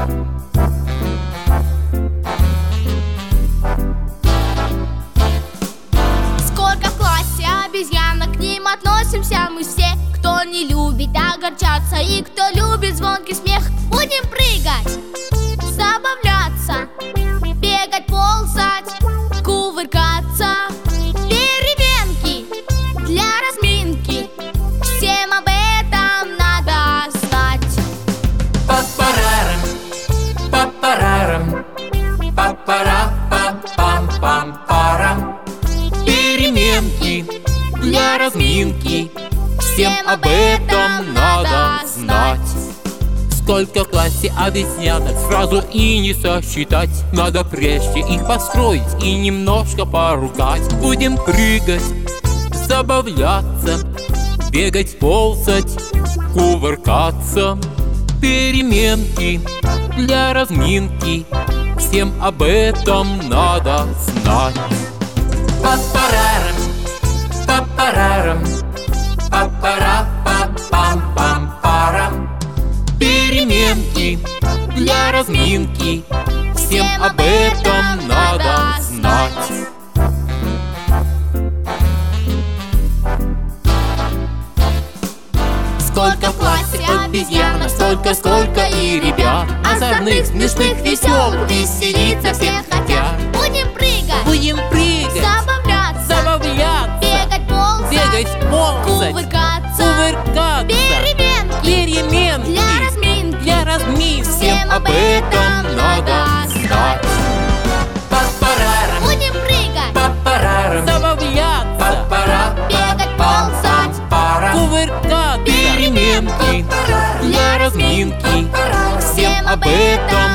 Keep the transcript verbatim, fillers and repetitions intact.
Сколько в классе обезьянок, к ним относимся мы все. Кто не любит огорчаться и кто любит звонкий смех. Будем прыгать, забавляться, бегать, ползать, кувыркаться. Переменки для разминки, всем об этом надо знать. Папарарам, папарарам, папара-пам-пам-пам-парам. Переменки для разминки, всем об этом надо знать. Сколько в классе обезьянок, сразу и не сосчитать. Надо прежде их построить и немножко поругать. Будем прыгать, забавляться, бегать, ползать, кувыркаться. Переменки для разминки, всем об этом надо знать. Папарарам, папарарам, папара-пам-пам-пам-парам. Переменки для разминки, всем об этом надо знать. Сколько в классе обезьянок, столько, сколько и ребят. Озорных, смешных, веселых, веселиться все хотят. Будем прыгать, Будем прыгать, забавляться, забавляться, бегать, ползать, бегать, ползать, кувыркаться. кувыркаться. Переменки Переменки для разминки, для разминки, всем об этом надо знать. Папарарам, Будем прыгать, папарарам, забавляться, папара, бегать, ползать, пара, кувыркаться. Переменки для разминки, всем об этом